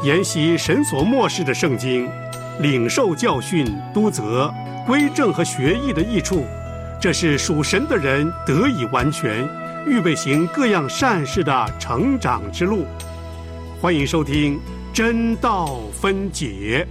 研习神所默示的圣经，领受教训、督责、归正和学艺的益处，这是属神的人得以完全，预备行各样善事的成长之路。欢迎收听真道分解。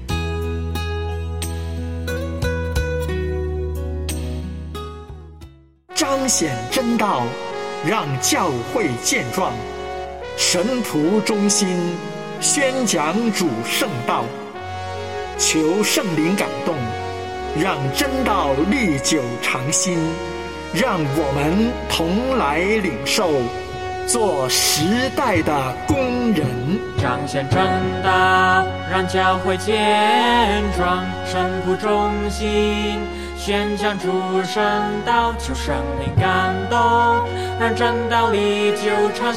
彰显真道，让教会健壮，神仆忠心，宣讲主圣道，求圣灵感动，让真道历久常新，让我们同来领受，做时代的工人。 彰显真道，让教会健壮，神仆忠心，宣讲主圣道，求圣灵感动，让真道历久常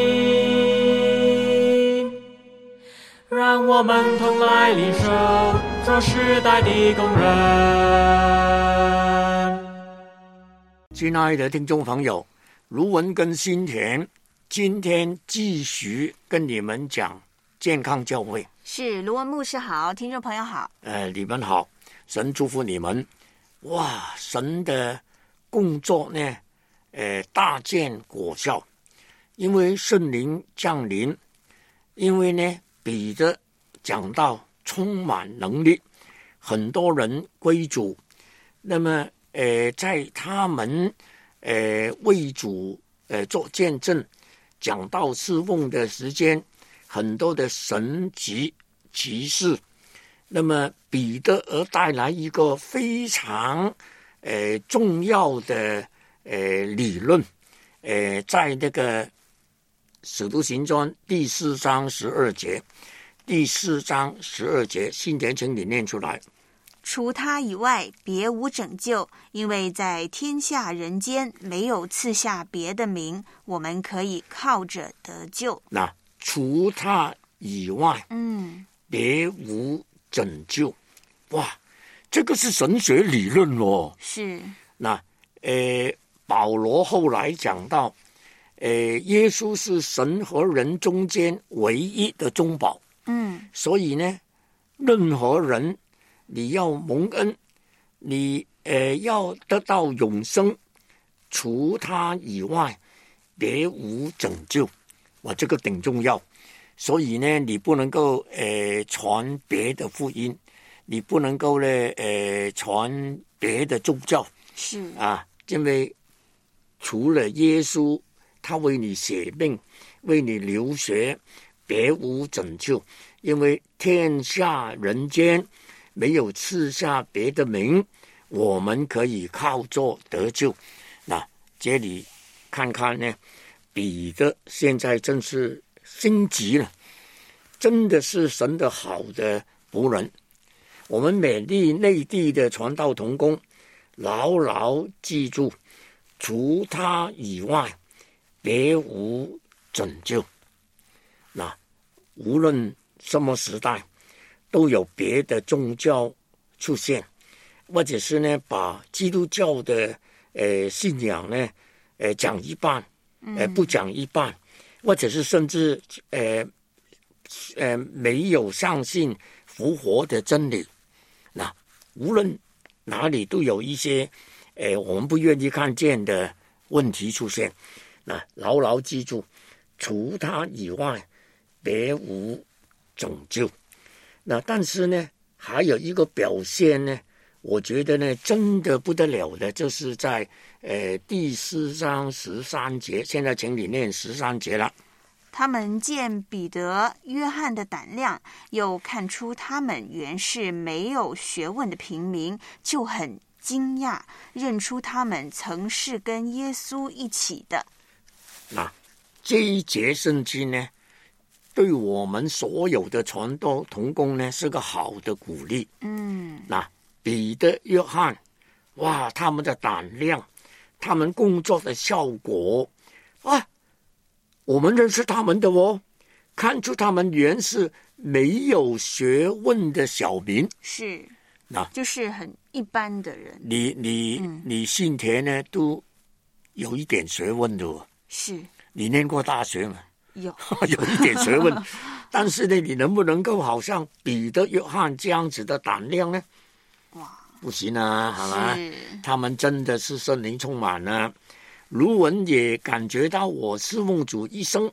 新，让我们同来领受，做时代的工人。 亲爱的听众朋友，卢文跟新田今天继续跟你们讲健康教会。 是，卢文牧师好，听众朋友好。 你们好，神祝福你们。哇，神的工作呢，大见果效，因为圣灵降临，因为呢，彼得讲到充满能力，很多人归主，那么在他们为主做见证，讲道侍奉的时间，很多的神迹奇事。那么彼得而带来一个非常重要的理论，在那个使徒行传第4章12节，第4章12节，新田请你念出来。 除他以外别无拯救，因为在天下人间没有赐下别的名，我们可以靠着得救。 那除他以外别无拯救。哇，这个是神学理论哦。 是。 那保罗后来讲到耶稣是神和人中间唯一的中保。所以呢，任何人你要蒙恩，你要得到永生，除他以外别无拯救。哇，这个挺重要。所以呢，你不能够传别的福音，你不能够呢传别的宗教。 是啊，因为除了耶稣，他为你舍命，为你流血，别无拯救。因为天下人间没有赐下别的名，我们可以靠着得救。那这里看看呢，彼得现在真是心急了，真的是神的好的仆人。我们美丽内地的传道同工，牢牢记住，除他以外别无拯救。那无论什么时代都有别的宗教出现，或者是呢把基督教的信仰呢讲一半，不讲一半，或者是甚至没有相信复活的真理。那无论哪里都有一些我们不愿意看见的问题出现。那牢牢记住，除他以外别无拯救。那但是呢，还有一个表现呢，我觉得呢真的不得了的，就是在第4章13节。现在请你念13节了。 他们见彼得、约翰的胆量，又看出他们原是没有学问的平民，就很惊讶，认出他们曾是跟耶稣一起的。 那这一节圣经呢，对我们所有的传道同工呢是个好的鼓励。那彼得、约翰，哇，他们的胆量，他们工作的效果啊，我们认识他们的哦，看出他们原是没有学问的小民。 是， 那就是很一般的人。 你信田呢都有一点学问的哦。 是。 你念过大学吗？ 有有一点学问。 但是呢，你能不能够好像彼得、约翰这样子的胆量呢？ 哇， 不行啊，好吗？ 是他们真的是圣灵充满了。卢文也感觉到我侍奉主一生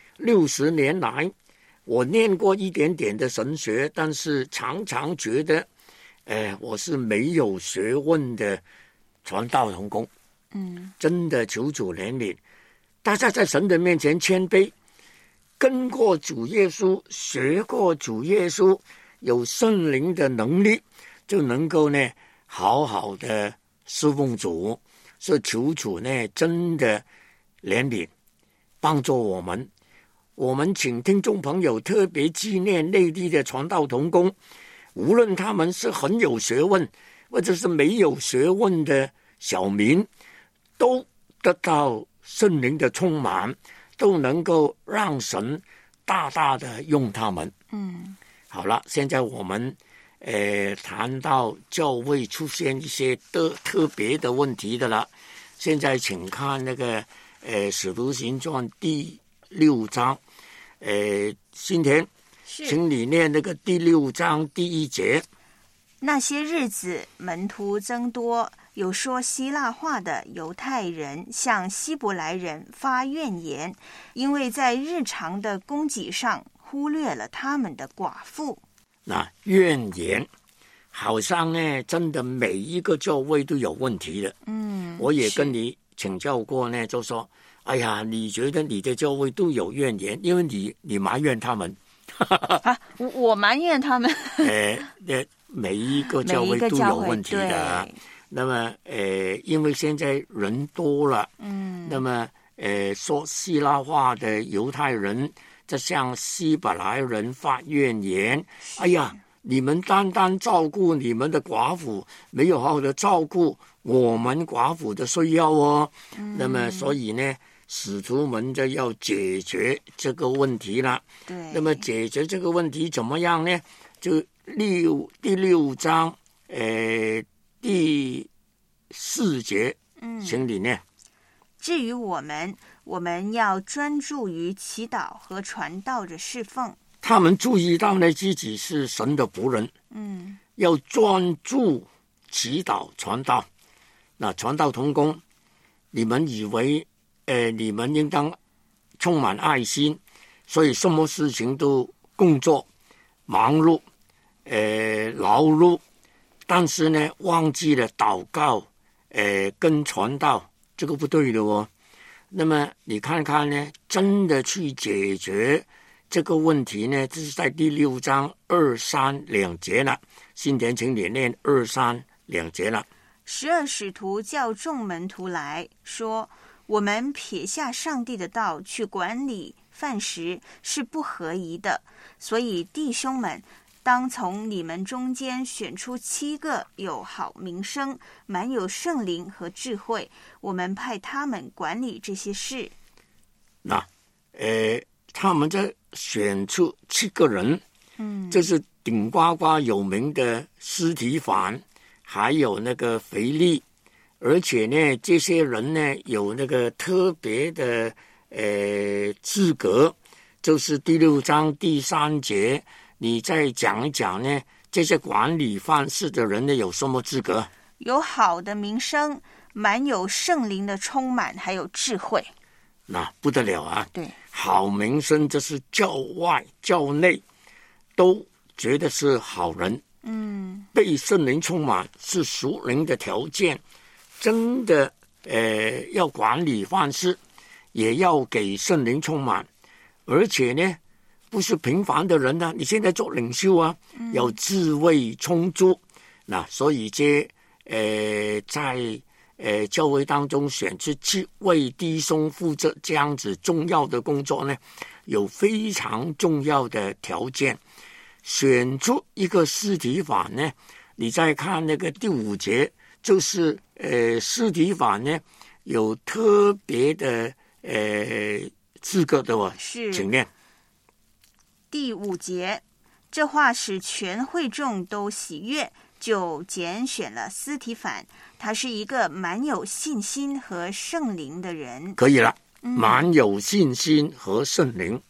60年来，我念过一点点的神学，但是常常觉得，我是没有学问的传道同工。真的求主怜悯，大家在神的面前谦卑，跟过主耶稣，学过主耶稣，有圣灵的能力，就能够呢好好的侍奉主。所以求主呢真的怜悯帮助我们。我们请听众朋友特别纪念内地的传道同工，无论他们是很有学问或者是没有学问的小民，都得到圣灵的充满，都能够让神大大的用他们。好了，现在我们谈到教会出现一些特别的问题的了。现在请看那个使徒行传第6章，新田，请你念那个第6章第1节。 那些日子门徒增多，有说希腊话的犹太人向希伯来人发怨言，因为在日常的供给上忽略了他们的寡妇。 那怨言好像呢真的每一个教会都有问题的。我也跟你请教过呢，就说哎呀，你觉得你的教会都有怨言，因为你埋怨他们。 我埋怨他们。 每一个教会都有问题的。那么因为现在人多了，那么说希腊话的犹太人就向希伯来人发怨言，哎呀，你们单单照顾你们的寡妇，没有好好的照顾我们寡妇的需要哦。那么所以呢，使徒们就要解决这个问题了。 对， 那么解决这个问题怎么样呢？就第6章第4节，请你念。 至于我们要专注于祈祷和传道的侍奉。 他们注意到呢，自己是神的仆人，要专注祈祷传道。那传道同工，你们以为你们应当充满爱心，所以什么事情都工作忙碌劳碌，但是呢忘记了祷告跟传道，这个不对的哦。那么你看看呢，真的去解决这个问题呢，这是在第6章2、3、2节了。新田请你念2、3、2节了。 12使徒叫众门徒来说，我们撇下上帝的道去管理饭食是不合宜的，所以弟兄们，当从你们中间选出7个有好名声、满有圣灵和智慧，我们派他们管理这些事。 那他们在选出7个人，这是顶呱呱有名的司提反，还有那个腓利，而且呢，这些人呢有那个特别的资格，就是第6章第3节。你再讲一讲呢，这些管理饭事的人呢有什么资格？ 有好的名声，满有圣灵的充满，还有智慧。 那不得了啊！ 对， 好名声就是教外教内都觉得是好人。被圣灵充满是属灵的条件，真的要管理饭事，也要给圣灵充满，而且呢不是平凡的人啊，你现在做领袖啊，要智慧充足。那所以在教会当中选出7位弟兄负责这样子重要的工作呢，有非常重要的条件。选出一个司提反呢，你再看那个第5节，就是司提反呢有特别的资格的哦。 是， 请念第5节，这话使全会众都喜悦，就拣选了司提反，他是一个满有信心和圣灵的人。 可以了，满有信心和圣灵。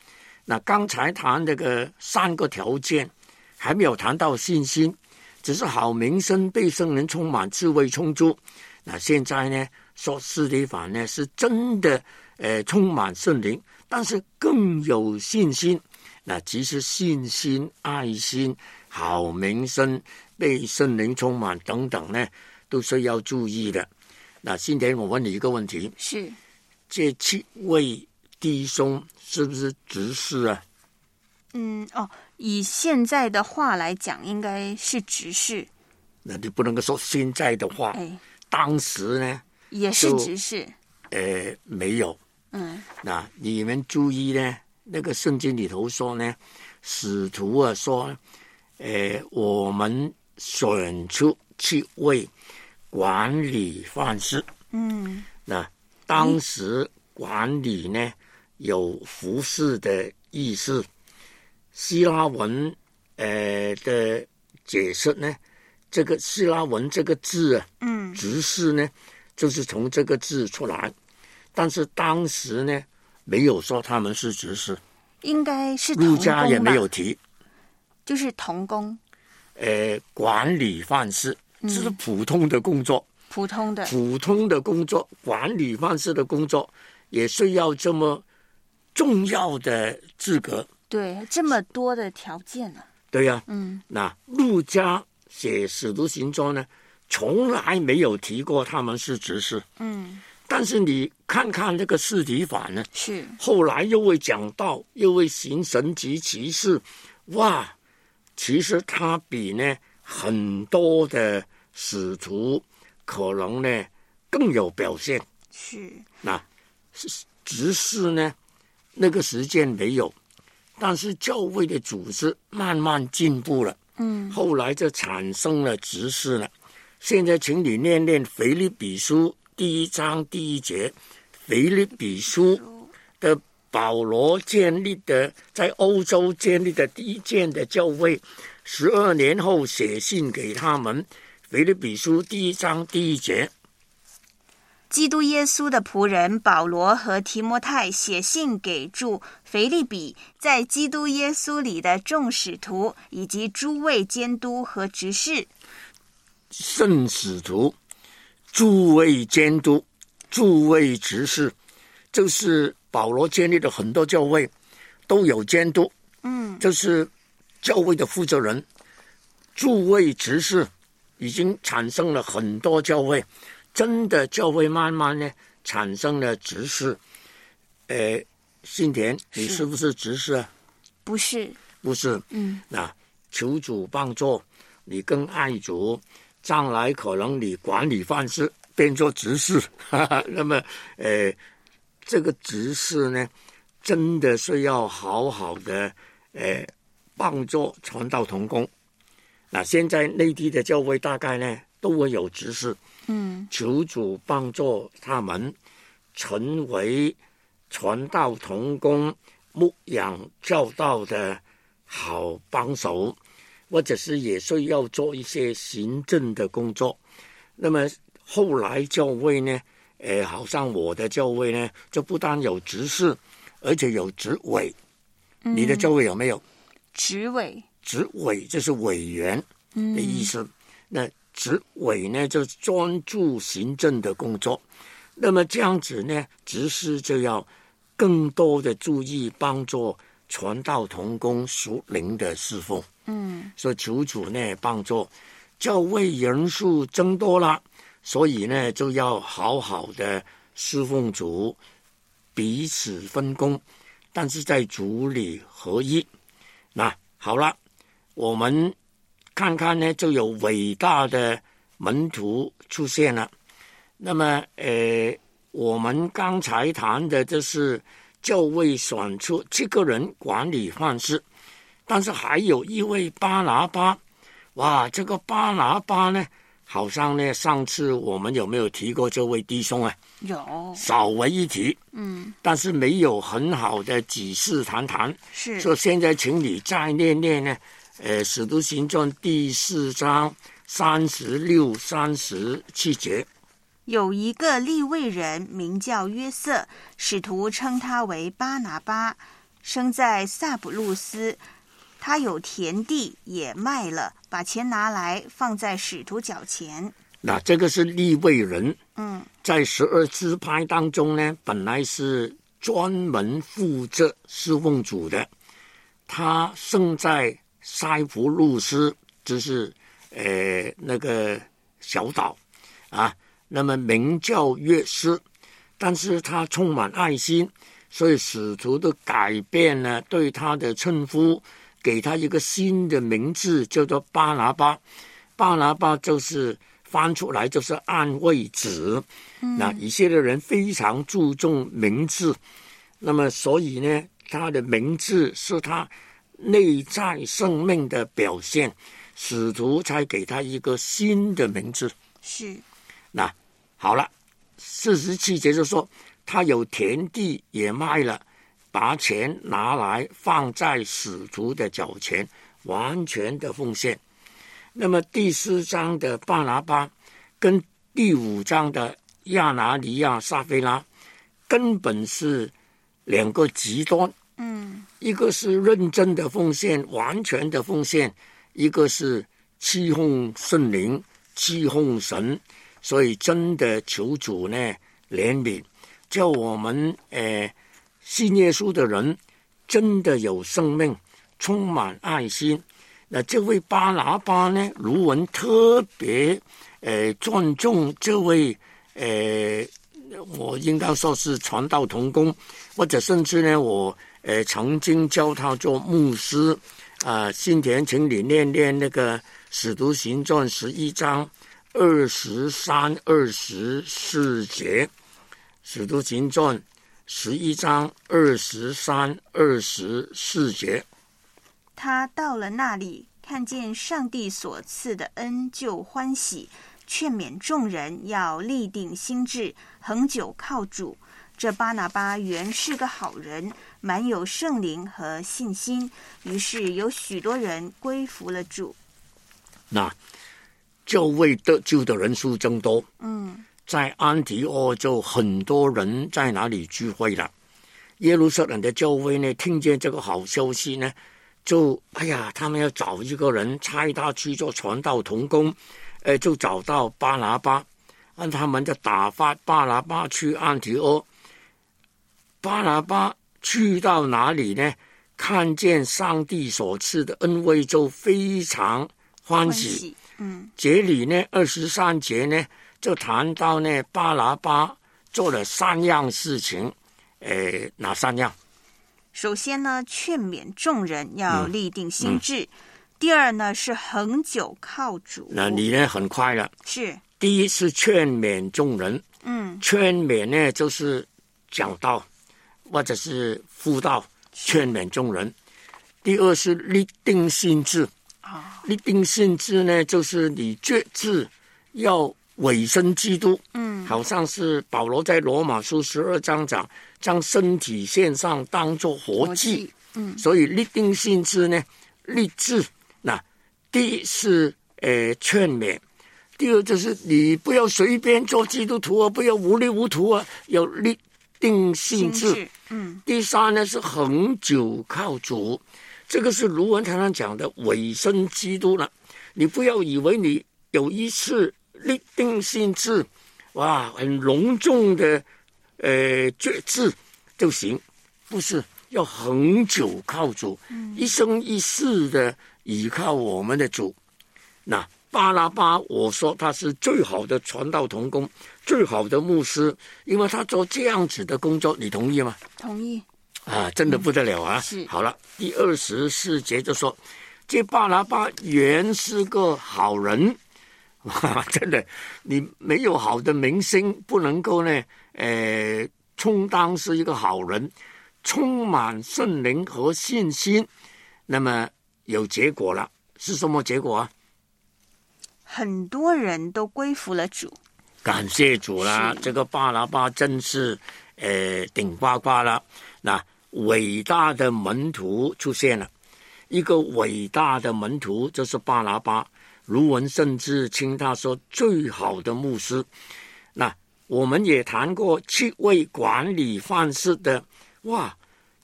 那刚才谈这个3个条件，还没有谈到信心，只是好名声，被圣灵充满，智慧充足。那现在呢，说司提反呢是真的充满圣灵，但是更有信心。那其实信心、爱心、好名声、被圣灵充满等等呢，都是要注意的。那今天我问你一个问题， 是这7位弟兄是不是执事啊？ 以现在的话来讲，应该是执事。 那你不能够说现在的话，当时呢也是执事。 没有。那你们注意呢，那个圣经里头说呢，使徒啊说，我们选出7位管理范式。那当时管理呢有服侍的意思。希腊文的解释呢，这个希腊文这个字啊，执事呢就是从这个字出来，但是当时呢没有说他们是执事， 应该是同工吧， 路加也没有提， 就是同工。 管理范式这是普通的工作， 普通的工作，管理范式的工作也需要这么重要的资格。 对，这么多的条件呢。 对呀，那路加写使徒行传呢，从来没有提过他们是执事。但是你看看这个司提反呢， 是后来又会讲到，又会行神迹奇事，哇！其实他比呢很多的使徒可能呢更有表现。 是那执事呢，那个时间没有。但是教会的组织慢慢进步了，后来就产生了执事了。现在请你念念腓立比书1章1节，腓立比书的保罗建立的，在欧洲建立的第一间的教会，12年后写信给他们。腓立比书1章1节。 基督耶稣的仆人保罗和提摩太写信给住腓立比，在基督耶稣里的众使徒以及诸位监督和执事。 圣使徒、诸位监督、诸位执事，就是保罗建立的很多教会都有监督，就是教会的负责人。诸位执事已经产生了很多教会，真的教会慢慢呢产生了执事。信田，你是不是执事啊？ 不是。 那求主帮助你更爱主，将来可能你管理范式变作执事。那么这个执事呢，真的是要好好的帮助传道同工。那现在内地的教会大概呢都会有执事，求主帮助他们成为传道同工、牧养教导的好帮手，或者是也需要做一些行政的工作。那么后来教会呢，好像我的教会呢，就不但有执事，而且有执委。你的教会有没有？ 执委就是委员的意思。那执委呢，就专注行政的工作。那么这样子呢，执事就要更多的注意帮助传道同工属灵的侍奉。所以求主呢帮助教会人数增多了，所以呢就要好好的侍奉主，彼此分工，但是在主里合一。那好了，我们看看呢，就有伟大的门徒出现了。那么我们刚才谈的就是教会选出7个人管理范式，但是还有一位巴拿巴。哇，这个巴拿巴呢，好像呢上次我们有没有提过这位弟兄啊？ 有， 稍微一提，但是没有很好的仔细谈谈。 是， 所以现在请你再念念呢，使徒行传第4章36、37节。 有一个利未人名叫约瑟，使徒称他为巴拿巴， 生在撒卜路斯，他有田地也卖了，把钱拿来放在使徒脚前。 那这个是利未人，在12支派当中呢，本来是专门负责侍奉主的。他生在塞浦路斯，就是那个小岛啊，那么名叫约瑟，但是他充满爱心，所以使徒的改变呢，对他的称呼，给他一个新的名字，叫做巴拿巴。巴拿巴就是翻出来就是安慰子。那以色列人非常注重名字，那么所以呢，他的名字是他内在生命的表现，使徒才给他一个新的名字。 是。 那好了，47节就说他有田地也卖了，把钱拿来放在使徒的脚前，完全的奉献。那么第4章的巴拿巴跟第5章的亚拿尼亚撒非拉根本是两个极端。一个是认真的奉献，完全的奉献，一个是欺哄圣灵，欺哄神。所以真的求主呢怜悯，叫我们信耶稣的人真的有生命，充满爱心。那这位巴拿巴呢，卢文特别尊重这位我应该说是传道同工，或者甚至呢我曾经教他做牧师新田请你念念那个使徒行传11章23、24节，使徒行传11章23、24节。 他到了那里，看见上帝所赐的恩，就欢喜，劝勉众人要立定心志，恒久靠主。这巴拿巴原是个好人，满有圣灵和信心，于是有许多人归服了主。 那教会得救的人数增多，在安提阿就很多人在那里聚会了。耶路撒冷的教会呢，听见这个好消息呢，就他们要找一个人差他去做传道同工，就找到巴拿巴，按他们的打发巴拿巴去安提阿。巴拿巴去到哪里呢？看见上帝所赐的恩惠，就非常欢喜。这里呢23节呢就谈到呢巴拿巴做了3样事情，哪3样？ 首先呢，劝勉众人要立定心志。第二呢，是恒久靠主。那你呢很快了。 是。 第一是劝勉众人，劝勉呢就是讲道或者是辅导，劝勉众人。第二是立定心志。立定心志呢，就是你决志要委身基督。好像是保罗在罗马书12章讲，将身体献上当作活祭。所以立定心志呢，立志。那第一是劝勉，第二就是你不要随便做基督徒不要无利无图要立定心志。第三呢是恒久靠主，这个是卢文常常讲的委身基督了。你不要以为你有一次立定心志，很隆重的决志就行，不是，要恒久靠主，一生一世的依靠我们的主。那巴拿巴，我说他是最好的传道同工，最好的牧师，因为他做这样子的工作，你同意吗？ 同意。 真的不得了啊！ 是。 好了，第24节就说，这巴拿巴原是个好人。真的，你没有好的名声，不能够呢，充当是一个好人，充满圣灵和信心，那么有结果了，是什么结果啊？ 很多人都归服了主， 感谢主啦！这个巴拿巴真是顶呱呱了。那伟大的门徒出现了，一个伟大的门徒就是巴拿巴。卢文甚至称他说最好的牧师。那我们也谈过7位管理范式的，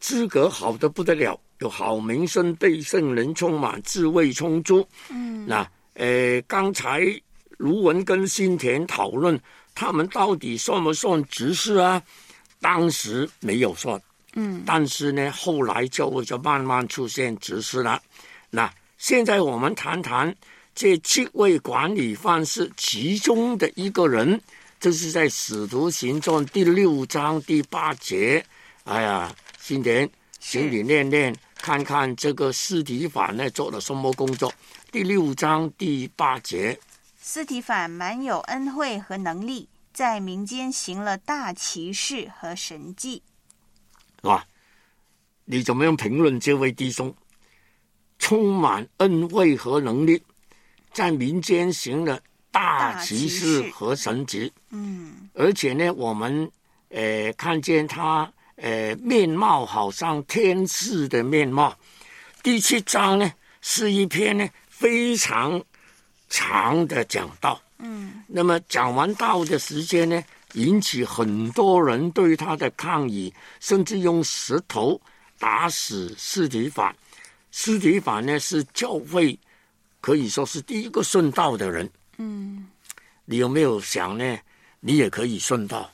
资格好得不得了，有好名声，被圣人充满，智慧充足。那刚才卢文跟新田讨论，他们到底算不算执事啊？当时没有算，但是呢，后来教会就慢慢出现执事了。那现在我们谈谈这7位管理范式其中的一个人，这是在《使徒行传》第6章第8节。哎呀，新田，请你念念看看这个司提反呢做了什么工作。第6章第8节， 司提反满有恩惠和能力，在民间行了大奇事和神迹。 哇，你怎么样评论这位弟兄？充满恩惠和能力，在民间行了大奇事和神迹。而且呢，我们看见他面貌好像天使的面貌。第7章呢是一篇呢非常长的讲道。那么讲完道的时间呢，引起很多人对他的抗议，甚至用石头打死司提反。司提反呢是教会可以说是第一个顺道的人。你有没有想呢？你也可以顺道？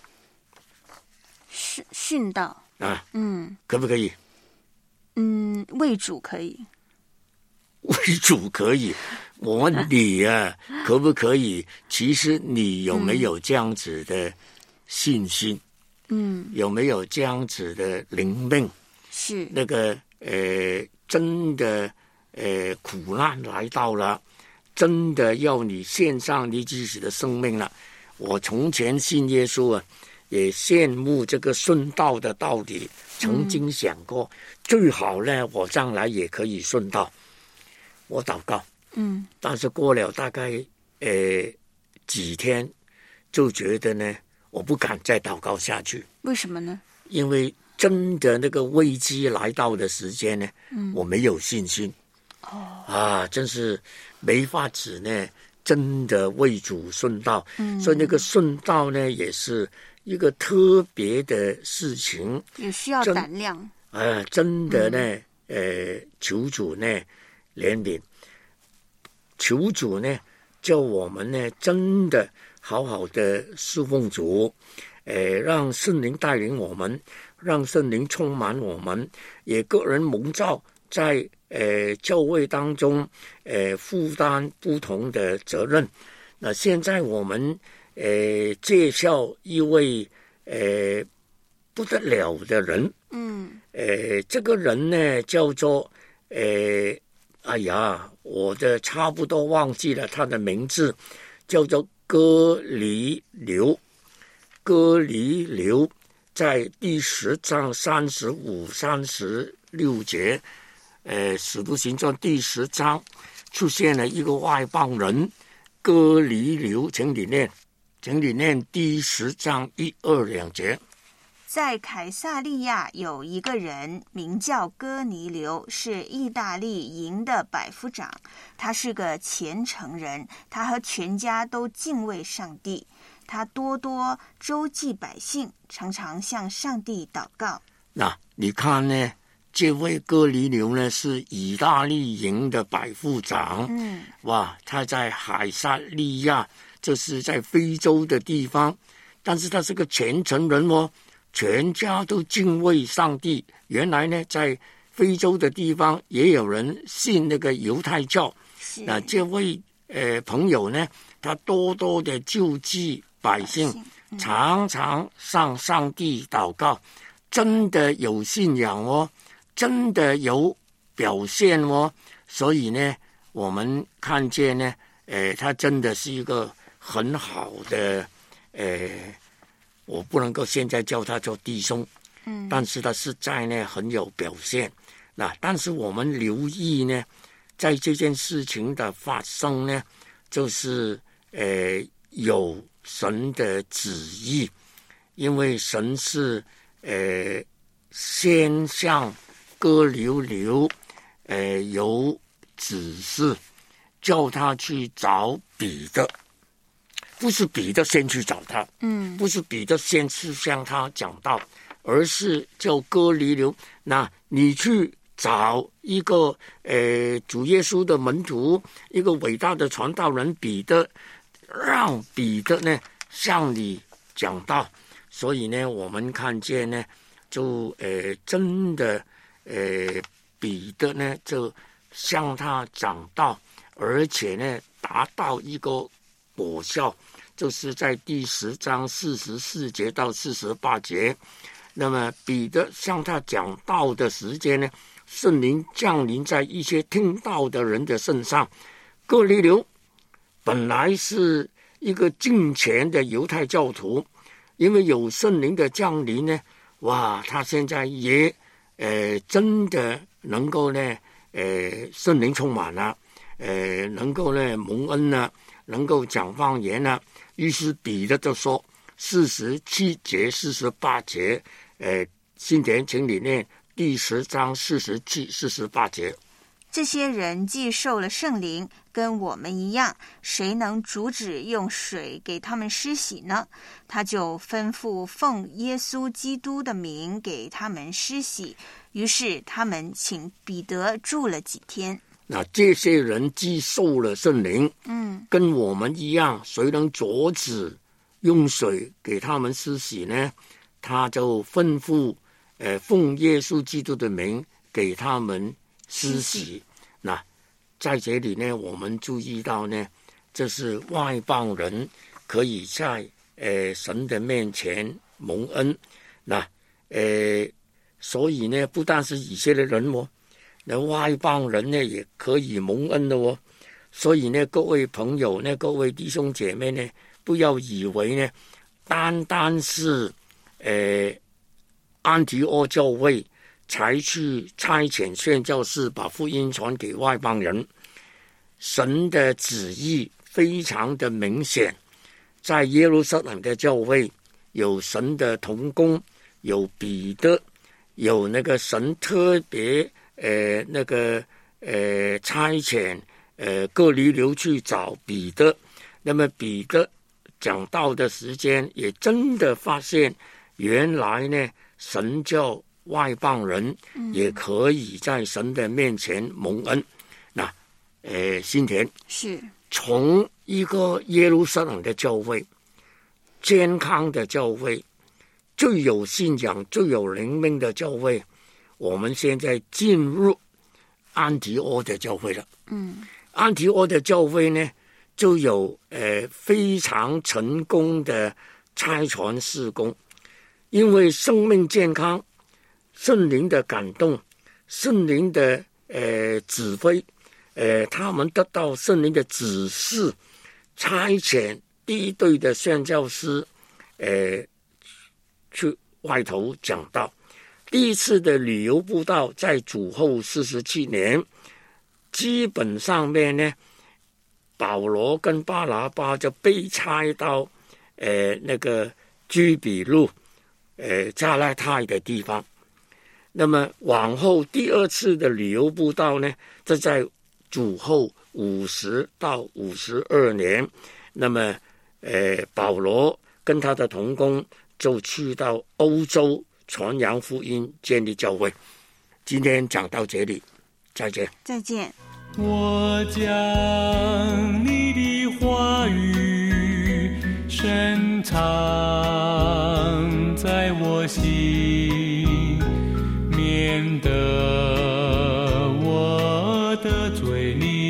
殉道啊？可不可以？ 为主可以。 为主可以。我问你啊，可不可以？其实你有没有这样子的信心？有没有这样子的灵命？ 是那个真的苦难来到了，真的要你献上你自己的生命了。我从前信耶稣啊，也羡慕这个顺道的道理，曾经想过，最好呢我将来也可以顺道。我祷告，但是过了大概几天，就觉得呢，我不敢再祷告下去。 为什么呢？ 因为真的那个危机来到的时间呢，我没有信心。真是没法子呢，真的为主顺道。所以那个顺道呢，也是一个特别的事情， 也需要胆量。 真的呢，求主呢怜悯，求主呢叫我们呢真的好好的侍奉主，让圣灵带领我们，让圣灵充满我们，也个人蒙召在教会当中负担不同的责任。那现在我们介绍一位不得了的人。这个人呢叫做我差不多忘记了他的名字，叫做哥尼流。哥尼流在第10章35、36节，使徒行传第10章出现了一个外邦人哥尼流，请你念第10章1、2、2节。 在凯撒利亚有一个人名叫哥尼流，是意大利营的百夫长，他是个虔诚人，他和全家都敬畏上帝，他多多周济百姓，常常向上帝祷告。 那你看呢，这位哥尼流呢是意大利营的百夫长。他在凯撒利亚，这是在非洲的地方，但是他是个虔诚人哦，全家都敬畏上帝。原来呢，在非洲的地方也有人信那个犹太教。那这位朋友呢，他多多的救济百姓，常常向上帝祷告，真的有信仰哦，真的有表现哦。所以呢，我们看见呢，他真的是一个很好的我不能够现在叫他做弟兄，但是他实在呢很有表现。那但是我们留意呢，在这件事情的发生呢，就是有神的旨意，因为神是先向哥尼流有指示，叫他去找彼得。不是彼得先去找他，不是彼得先去向他讲道， 而是叫哥尼流，那你去找一个主耶稣的门徒，一个伟大的传道人彼得，让彼得呢向你讲道。所以呢，我们看见呢，就真的彼得呢就向他讲道，而且呢达到一个果效，就是在第10章44节到48节。那么彼得向他讲道的时间呢，圣灵降临在一些听到的人的身上。哥尼流本来是一个敬虔的犹太教徒，因为有圣灵的降临呢，哇，他现在也真的能够呢圣灵充满了，能够呢蒙恩了，能够讲方言了。于是彼得就说47节48节，新典请你念第10章47、48节。 这些人既受了圣灵，跟我们一样，谁能阻止用水给他们施洗呢？他就吩咐奉耶稣基督的名给他们施洗。于是他们请彼得住了几天。 那这些人既受了圣灵，跟我们一样，谁能阻止用水给他们施洗呢？他就吩咐奉耶稣基督的名给他们施洗。那在这里呢，我们注意到呢，这是外邦人可以在神的面前蒙恩。那所以呢，不但是以色列人哦，那外邦人呢也可以蒙恩的哦。所以呢，各位朋友呢，各位弟兄姐妹呢，不要以为呢，单单是安提阿教会才去差遣宣教士把福音传给外邦人。神的旨意非常的明显，在耶路撒冷的教会有神的同工，有彼得，有那个神特别差遣哥尼流去找彼得。那么彼得讲道的时间也真的发现，原来呢神叫外邦人也可以在神的面前蒙恩。那新田是从一个耶路撒冷的教会，健康的教会，最有信仰最有灵命的教会，我们现在进入安提阿的教会了。安提阿的教会呢就有非常成功的差传事工，因为生命健康，圣灵的感动，圣灵的指挥，他们得到圣灵的指示，差遣第一队的宣教师去外头讲道。第一次的旅游布道在主后47年，基本上面呢，保罗跟巴拿巴就被差到那个居比路加拉太的地方。那么往后第二次的旅游布道呢，这在主后50到52年。那么保罗跟他的同工就去到欧洲传扬福音，建立教会。今天讲到这里，再见。 再见。 我将你的话语深藏在我心，免得我得罪你。